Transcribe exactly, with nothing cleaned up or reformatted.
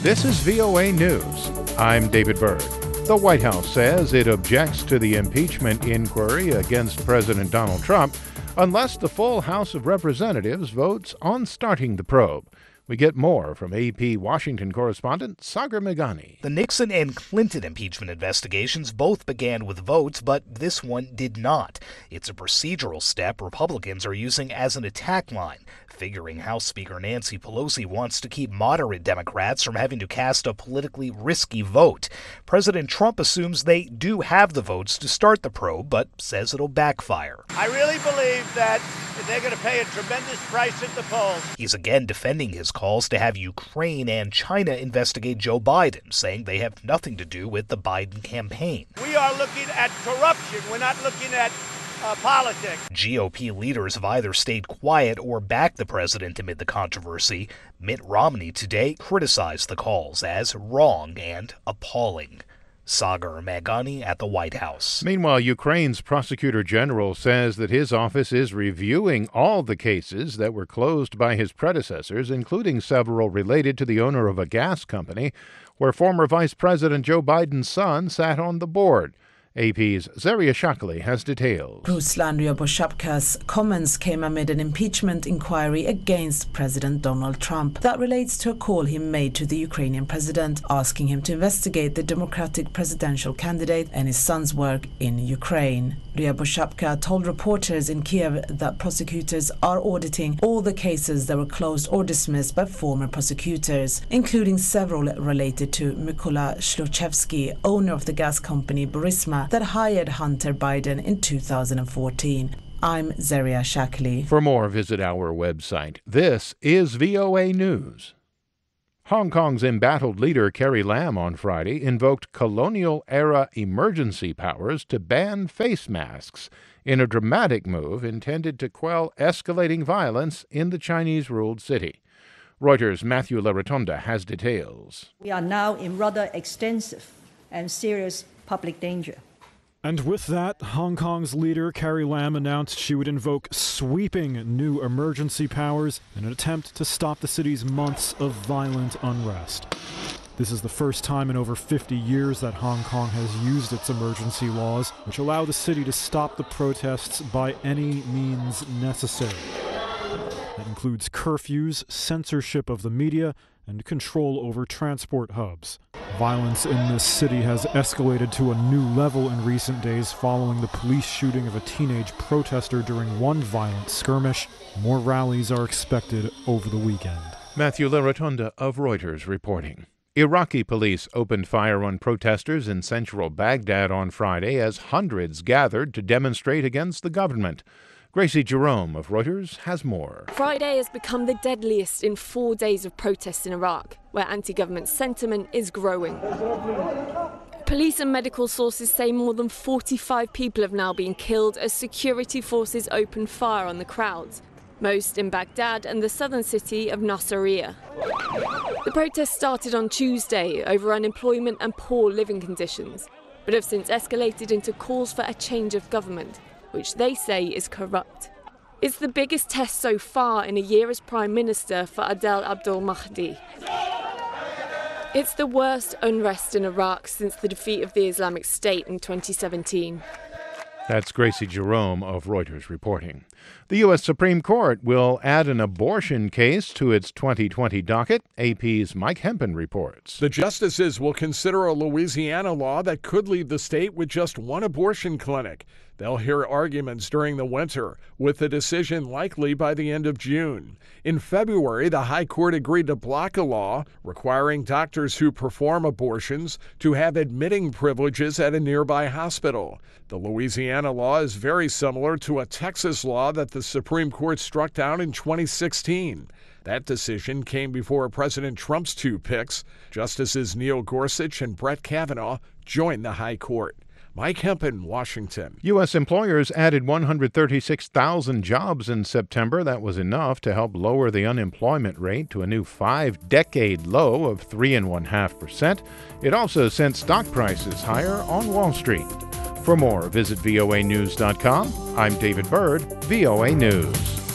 This is V O A News. I'm David Byrd. The White House says it objects to the impeachment inquiry against President Donald Trump unless the full House of Representatives votes on starting the probe. We get more from A P Washington correspondent Sagar Meghani. The Nixon and Clinton impeachment investigations both began with votes, but this one did not. It's a procedural step Republicans are using as an attack line, figuring House Speaker Nancy Pelosi wants to keep moderate Democrats from having to cast a politically risky vote. President Trump assumes they do have the votes to start the probe, but says it'll backfire. I really believe that they're going to pay a tremendous price at the polls. He's again defending his calls to have Ukraine and China investigate Joe Biden, saying they have nothing to do with the Biden campaign. We are looking at corruption. We're not looking at uh, politics. G O P leaders have either stayed quiet or backed the president amid the controversy. Mitt Romney today criticized the calls as wrong and appalling. Sagar Meghani at the White House. Meanwhile, Ukraine's prosecutor general says that his office is reviewing all the cases that were closed by his predecessors, including several related to the owner of a gas company where former Vice President Joe Biden's son sat on the board. A P's Zaria Shakali has details. Ruslan Ryaboshabka's comments came amid an impeachment inquiry against President Donald Trump that relates to a call he made to the Ukrainian president, asking him to investigate the Democratic presidential candidate and his son's work in Ukraine. Ryaboshabka told reporters in Kiev that prosecutors are auditing all the cases that were closed or dismissed by former prosecutors, including several related to Mykola Shlochevsky, owner of the gas company Burisma, that hired Hunter Biden in two thousand fourteen. I'm Zaria Shakali. For more, visit our website. This is V O A News. Hong Kong's embattled leader Carrie Lam on Friday invoked colonial-era emergency powers to ban face masks in a dramatic move intended to quell escalating violence in the Chinese-ruled city. Reuters' Matthew LaRotonda has details. We are now in rather extensive and serious public danger. And with that, Hong Kong's leader Carrie Lam announced she would invoke sweeping new emergency powers in an attempt to stop the city's months of violent unrest. This is the first time in over fifty years that Hong Kong has used its emergency laws, which allow the city to stop the protests by any means necessary. That includes curfews, censorship of the media, and control over transport hubs. Violence in this city has escalated to a new level in recent days following the police shooting of a teenage protester during one violent skirmish. More rallies are expected over the weekend. Matthew LaRotonda of Reuters reporting. Iraqi police opened fire on protesters in central Baghdad on Friday as hundreds gathered to demonstrate against the government. Gracie Jerome of Reuters has more. Friday has become the deadliest in four days of protests in Iraq, where anti-government sentiment is growing. Police and medical sources say more than forty-five people have now been killed as security forces open fire on the crowds, most in Baghdad and the southern city of Nasiriyah. The protests started on Tuesday over unemployment and poor living conditions, but have since escalated into calls for a change of government, which they say is corrupt. It's the biggest test so far in a year as Prime Minister for Adel Abdul Mahdi. It's the worst unrest in Iraq since the defeat of the Islamic State in twenty seventeen. That's Gracie Jerome of Reuters reporting. The U S Supreme Court will add an abortion case to its twenty twenty docket. A P's Mike Hempen reports. The justices will consider a Louisiana law that could leave the state with just one abortion clinic. They'll hear arguments during the winter, with the decision likely by the end of June. In February, the High Court agreed to block a law requiring doctors who perform abortions to have admitting privileges at a nearby hospital. The Louisiana law is very similar to a Texas law that the Supreme Court struck down in twenty sixteen. That decision came before President Trump's two picks. Justices Neil Gorsuch and Brett Kavanaugh joined the High Court. Mike Hempen, Washington. U S employers added one hundred thirty-six thousand jobs in September. That was enough to help lower the unemployment rate to a new five-decade low of three point one half percent. It also sent stock prices higher on Wall Street. For more, visit V O A news dot com. I'm David Byrd, V O A News.